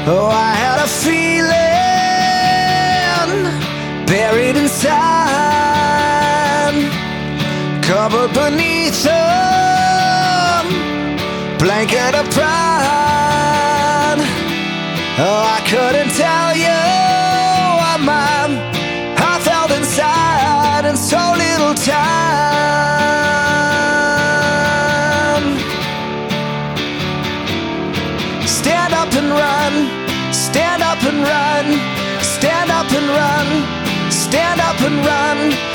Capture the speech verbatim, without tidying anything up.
Oh, I had a feeling buried inside, covered beneath a blanket of pride. Oh, I couldn't tell you what my heart felt inside in so little time. Stand up and run, stand up and run, stand up and run, stand up and run.